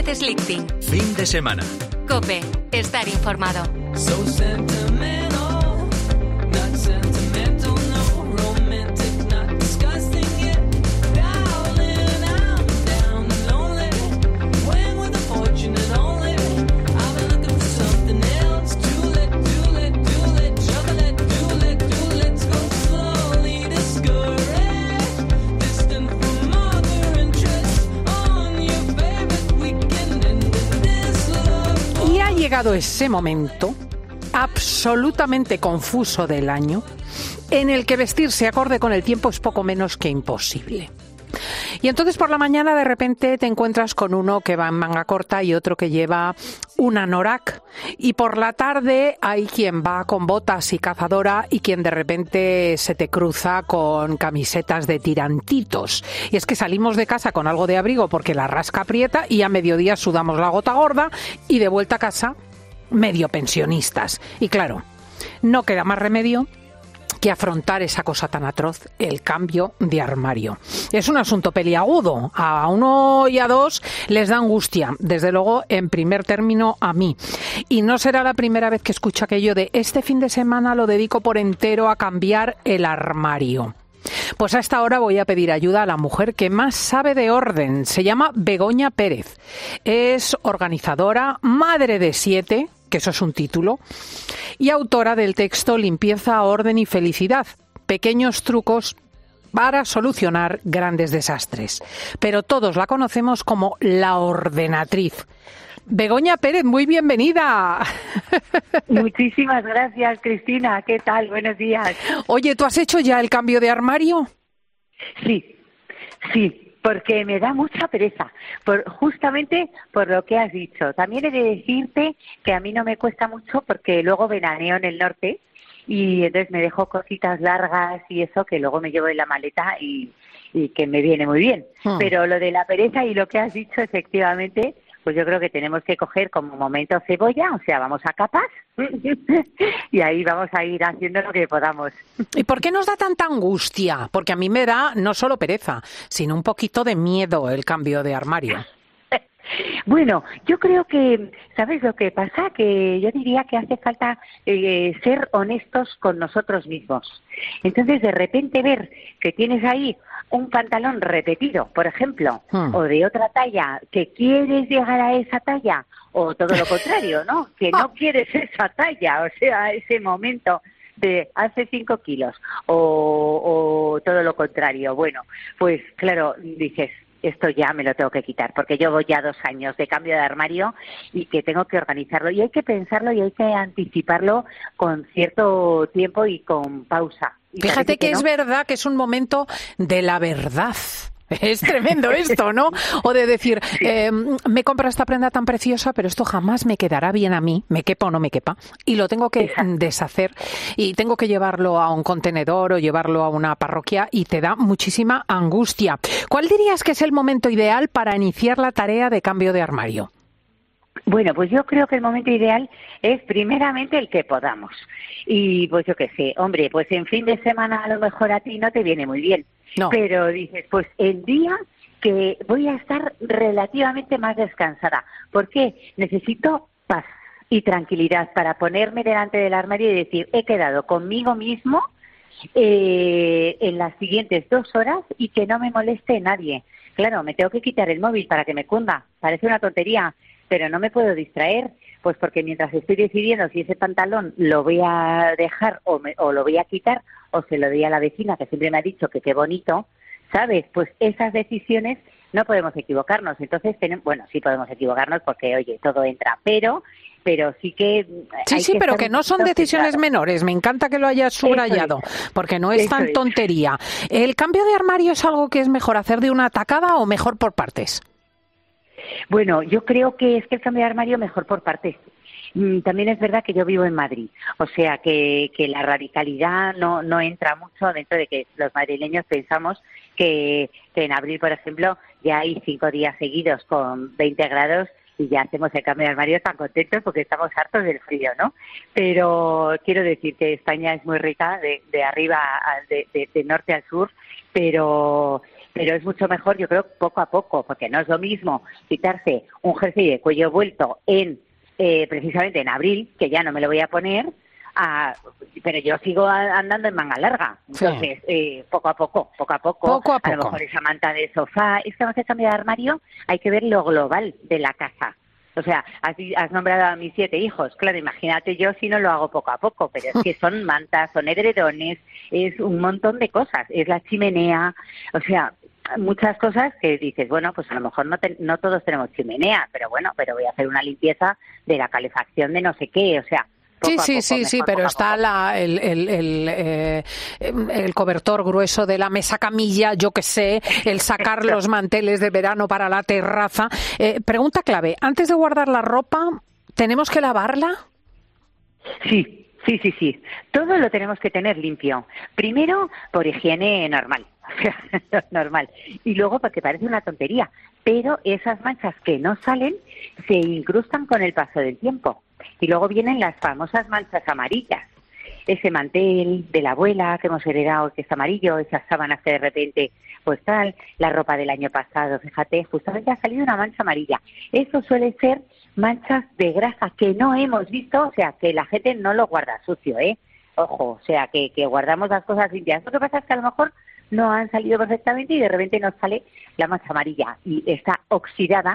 López Slichting. Fin de semana. COPE. Estar informado. So sentimental, not sentimental, no romantic, not disgusting yet. Darling, I'm down and lonely. When with a fortunate only. I've been looking for something else. Let's go slowly, discouraged. Distant from other interests. On your favorite weekend and this love. Y ha llegado ese momento absolutamente confuso del año en el que vestirse acorde con el tiempo es poco menos que imposible. Y entonces por la mañana de repente te encuentras con uno que va en manga corta y otro que lleva un anorak. Y por la tarde hay quien va con botas y cazadora y quien de repente se te cruza con camisetas de tirantitos. Y es que salimos de casa con algo de abrigo porque la rasca aprieta y a mediodía sudamos la gota gorda y de vuelta a casa medio pensionistas. Y claro, no queda más remedio que afrontar esa cosa tan atroz, el cambio de armario. Es un asunto peliagudo. A uno y a dos les da angustia. Desde luego, en primer término, a mí. Y no será la primera vez que escucho aquello de este fin de semana lo dedico por entero a cambiar el armario. Pues a esta hora voy a pedir ayuda a la mujer que más sabe de orden. Se llama Begoña Pérez. Es organizadora, madre de 7, que eso es un título, y autora del texto Limpieza, Orden y Felicidad. Pequeños trucos para solucionar grandes desastres. Pero todos la conocemos como la ordenatriz. Begoña Pérez, muy bienvenida. Muchísimas gracias, Cristina. ¿Qué tal? Buenos días. Oye, ¿tú has hecho ya el cambio de armario? Sí, porque me da mucha pereza, justamente por lo que has dicho. También he de decirte que a mí no me cuesta mucho porque luego veraneo en el norte y entonces me dejo cositas largas y eso que luego me llevo en la maleta y que me viene muy bien. Pero lo de la pereza y lo que has dicho, efectivamente, pues yo creo que tenemos que coger como momento cebolla, o sea, vamos a capas y ahí vamos a ir haciendo lo que podamos. ¿Y por qué nos da tanta angustia? Porque a mí me da no solo pereza, sino un poquito de miedo el cambio de armario. Bueno, yo creo que, ¿sabes lo que pasa? Que yo diría que hace falta ser honestos con nosotros mismos. Entonces, de repente ver que tienes ahí un pantalón repetido, por ejemplo, o de otra talla, que quieres llegar a esa talla, o todo lo contrario, ¿no? Que no quieres esa talla, o sea, ese momento de hace 5 kilos, o todo lo contrario. Bueno, pues claro, dices, esto ya me lo tengo que quitar, porque llevo ya 2 años de cambio de armario y que tengo que organizarlo. Y hay que pensarlo y hay que anticiparlo con cierto tiempo y con pausa. Y fíjate que es verdad que es un momento de la verdad. Es tremendo esto, ¿no? O de decir, me compro esta prenda tan preciosa, pero esto jamás me quedará bien a mí, me quepa o no me quepa, y lo tengo que deshacer y tengo que llevarlo a un contenedor o llevarlo a una parroquia y te da muchísima angustia. ¿Cuál dirías que es el momento ideal para iniciar la tarea de cambio de armario? Bueno, pues yo creo que el momento ideal es primeramente el que podamos. Y pues yo qué sé, hombre, pues en fin de semana a lo mejor a ti no te viene muy bien. No. Pero dices, pues el día que voy a estar relativamente más descansada. ¿Por qué? Necesito paz y tranquilidad para ponerme delante del armario y decir, he quedado conmigo mismo en las siguientes 2 horas y que no me moleste nadie. Claro, me tengo que quitar el móvil para que me cunda. Parece una tontería, pero no me puedo distraer, pues porque mientras estoy decidiendo si ese pantalón lo voy a dejar o lo voy a quitar o se lo doy a la vecina que siempre me ha dicho que qué bonito, ¿sabes? Pues esas decisiones no podemos equivocarnos. Entonces, bueno, sí podemos equivocarnos porque, oye, todo entra, pero sí que... Sí, pero que no son decisiones menores. Me encanta que lo hayas subrayado, porque no es tan tontería. ¿El cambio de armario es algo que es mejor hacer de una tacada o mejor por partes? Bueno, yo creo que es que el cambio de armario mejor por partes. También es verdad que yo vivo en Madrid, o sea que la radicalidad no entra mucho dentro de que los madrileños pensamos que en abril, por ejemplo, ya hay 5 días seguidos con 20 grados y ya hacemos el cambio de armario tan contentos porque estamos hartos del frío, ¿no? Pero quiero decir que España es muy rica de arriba, de norte al sur, pero pero es mucho mejor, yo creo, poco a poco, porque no es lo mismo quitarse un jersey de cuello vuelto precisamente en abril, que ya no me lo voy a poner, pero yo sigo andando en manga larga. Entonces, poco a poco. A lo mejor esa manta de sofá, es que vamos a cambiar de armario, hay que ver lo global de la casa. O sea, has nombrado a mis 7 hijos. Claro, imagínate yo si no lo hago poco a poco, pero es que son mantas, son edredones, es un montón de cosas. Es la chimenea, o sea, muchas cosas que dices, bueno, pues a lo mejor no todos tenemos chimenea, pero bueno, pero voy a hacer una limpieza de la calefacción de no sé qué, o sea... Sí, pero está el cobertor grueso de la mesa camilla, yo que sé, el sacar los manteles de verano para la terraza. Pregunta clave, antes de guardar la ropa, ¿tenemos que lavarla? Sí. Todo lo tenemos que tener limpio. Primero, por higiene normal. Normal. Y luego porque parece una tontería, pero esas manchas que no salen se incrustan con el paso del tiempo. Y luego vienen las famosas manchas amarillas. Ese mantel de la abuela que hemos heredado, que es amarillo, esas sábanas que de repente, pues tal, la ropa del año pasado, fíjate, justamente ha salido una mancha amarilla. Eso suele ser manchas de grasa que no hemos visto, o sea, que la gente no lo guarda sucio, Ojo, o sea, que guardamos las cosas limpias. Lo que pasa es que a lo mejor no han salido perfectamente y de repente nos sale la mancha amarilla y está oxidada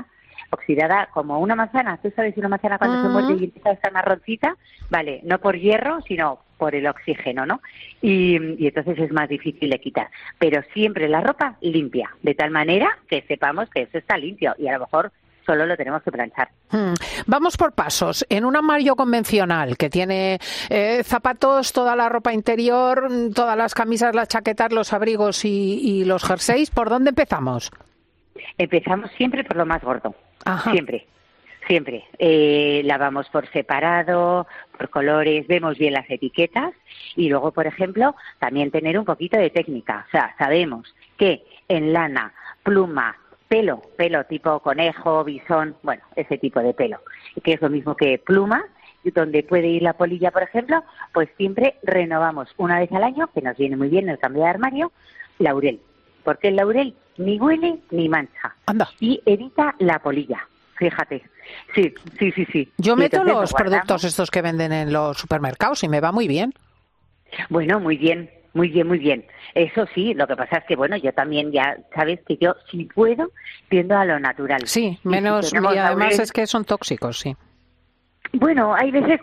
como una manzana. ¿Tú sabes una manzana cuando se muerde y empieza a estar marroncita? Vale, no por hierro, sino por el oxígeno, ¿no? Y entonces es más difícil de quitar. Pero siempre la ropa limpia, de tal manera que sepamos que eso está limpio y a lo mejor solo lo tenemos que planchar. Vamos por pasos. En un armario convencional que tiene zapatos, toda la ropa interior, todas las camisas, las chaquetas, los abrigos y los jerseys, ¿por dónde empezamos? Empezamos siempre por lo más gordo. Ajá. Siempre. Lavamos por separado, por colores, vemos bien las etiquetas y luego, por ejemplo, también tener un poquito de técnica. O sea, sabemos que en lana, pluma, pelo tipo conejo, bisón, bueno, ese tipo de pelo, que es lo mismo que pluma, donde puede ir la polilla, por ejemplo, pues siempre renovamos una vez al año, que nos viene muy bien el cambio de armario, laurel. Porque el laurel ni huele ni mancha. Anda. Y evita la polilla, fíjate. Sí. Yo meto los productos estos que venden en los supermercados y me va muy bien. Bueno, muy bien. Eso sí, lo que pasa es que, bueno, yo también ya sabes que yo, si puedo, tiendo a lo natural. Sí, menos, y además laurel, es que son tóxicos, sí. Bueno, hay veces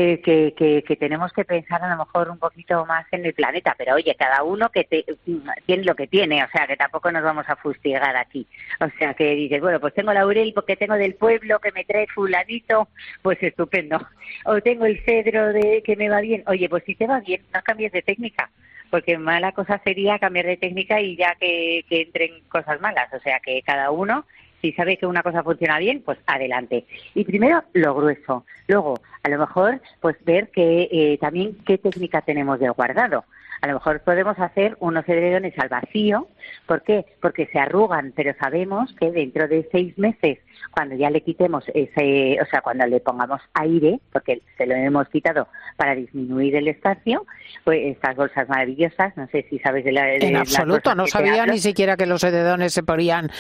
que tenemos que pensar a lo mejor un poquito más en el planeta, pero oye, cada uno tiene lo que tiene, o sea, que tampoco nos vamos a fustigar aquí. O sea, que dices, bueno, pues tengo laurel porque tengo del pueblo que me trae fulanito, pues estupendo. O tengo el cedro que me va bien. Oye, pues si te va bien, no cambies de técnica, porque mala cosa sería cambiar de técnica y ya que entren cosas malas. O sea, que cada uno... Si sabe que una cosa funciona bien, pues adelante. Y primero, lo grueso. Luego, a lo mejor, pues ver también qué técnica tenemos de guardado. A lo mejor podemos hacer unos edredones al vacío. ¿Por qué? Porque se arrugan, pero sabemos que dentro de 6 meses, cuando ya le quitemos cuando le pongamos aire, porque se lo hemos quitado para disminuir el espacio, pues estas bolsas maravillosas, no sé si sabes en absoluto, no sabía ni siquiera que los edredones se podían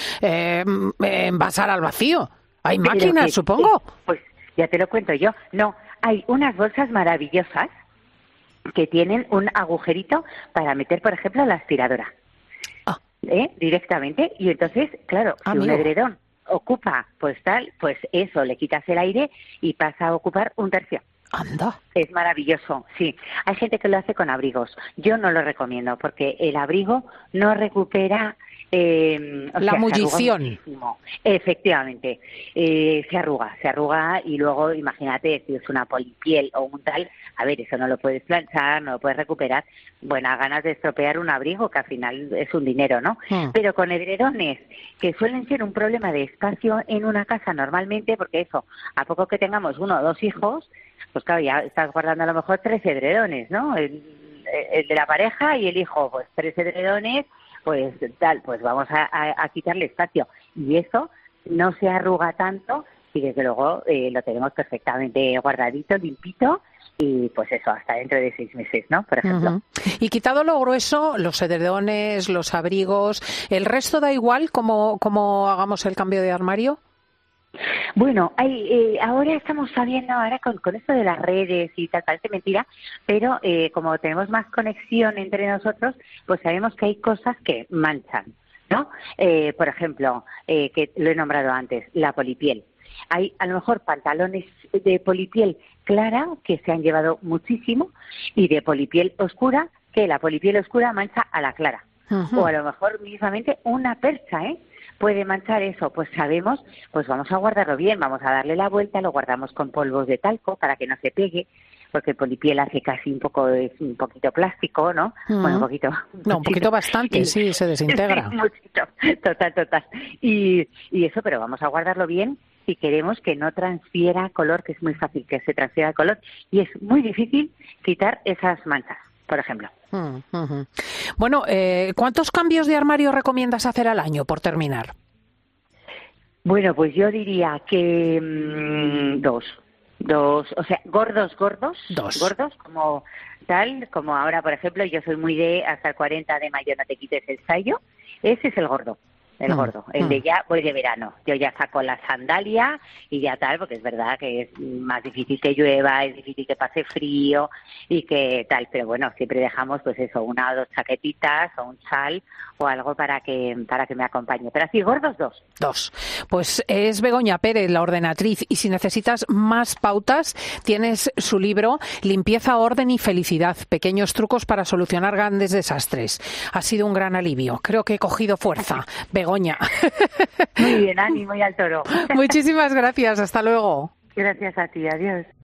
envasar al vacío. Hay máquinas, supongo. Pues ya te lo cuento yo. No, hay unas bolsas maravillosas que tienen un agujerito para meter, por ejemplo, la aspiradora. Directamente. Y entonces, claro, si un edredón ocupa, pues eso, le quitas el aire y pasa a ocupar 1/3. Anda. Es maravilloso, sí. Hay gente que lo hace con abrigos. Yo no lo recomiendo porque el abrigo no recupera... la ebullición. Efectivamente. Se arruga y luego, imagínate, si es una polipiel o un tal, a ver, eso no lo puedes planchar, no lo puedes recuperar. Buenas ganas de estropear un abrigo, que al final es un dinero, ¿no? Pero con edredones, que suelen ser un problema de espacio en una casa normalmente, porque eso, a poco que tengamos 1 o 2 hijos, pues claro, ya estás guardando a lo mejor 3 edredones, ¿no? El de la pareja y el hijo, pues 3 edredones, pues vamos a quitarle espacio. Y eso no se arruga tanto y desde luego lo tenemos perfectamente guardadito, limpito y pues eso, hasta dentro de 6 meses, ¿no? Por ejemplo. Uh-huh. Y quitado lo grueso, los edredones, los abrigos, ¿el resto da igual cómo hagamos el cambio de armario? Bueno, ahora estamos sabiendo, ahora con esto de las redes y tal, parece mentira, pero como tenemos más conexión entre nosotros, pues sabemos que hay cosas que manchan, ¿no? Por ejemplo, que lo he nombrado antes, la polipiel. Hay a lo mejor pantalones de polipiel clara que se han llevado muchísimo y de polipiel oscura, que la polipiel oscura mancha a la clara. Uh-huh. O a lo mejor mismamente una percha, puede manchar eso. Pues sabemos, pues vamos a guardarlo bien, vamos a darle la vuelta, lo guardamos con polvos de talco para que no se pegue, porque el polipiel hace casi un poquito plástico, ¿no? Uh-huh. Bueno, un poquito bastante, sí, se desintegra. Muchito, total. Y eso, pero vamos a guardarlo bien si queremos que no transfiera color, que es muy fácil que se transfiera el color, y es muy difícil quitar esas manchas, por ejemplo. Uh-huh. Bueno, ¿cuántos cambios de armario recomiendas hacer al año, por terminar? Bueno, pues yo diría que 2, o sea, gordos, como ahora, por ejemplo, yo soy muy de hasta el 40 de mayo no te quites el sayo, ese es el gordo. El de ya voy de verano. Yo ya saco la sandalia y ya tal, porque es verdad que es más difícil que llueva, es difícil que pase frío y que tal, pero bueno, siempre dejamos pues eso, 1 o 2 chaquetitas o un chal o algo para que me acompañe. Pero así, gordos 2. Pues es Begoña Pérez, la ordenatriz, y si necesitas más pautas, tienes su libro Limpieza, Orden y Felicidad, pequeños trucos para solucionar grandes desastres. Ha sido un gran alivio. Creo que he cogido fuerza. Begoña. Muy bien, ánimo y al toro. Muchísimas gracias. Hasta luego. Gracias a ti. Adiós.